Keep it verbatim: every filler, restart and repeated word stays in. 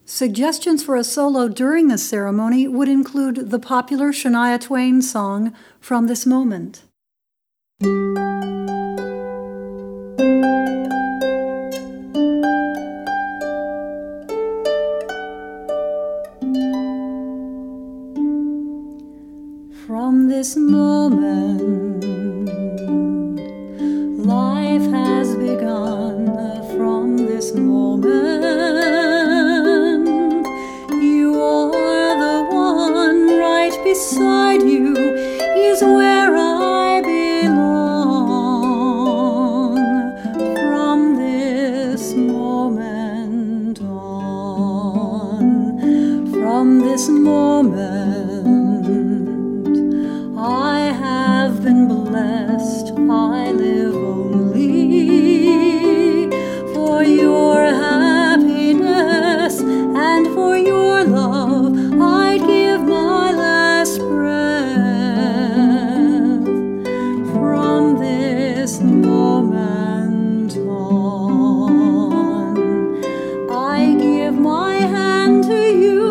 Suggestions for a solo during the ceremony would include the popular Shania Twain song, From This Moment. From this moment, life has begun. From this moment, you are the one. Right beside you is where I belong. From this moment on, from this moment, I have been blessed. I live only for your happiness and for your love. I'd give my last breath. From this moment on, I give my hand to you.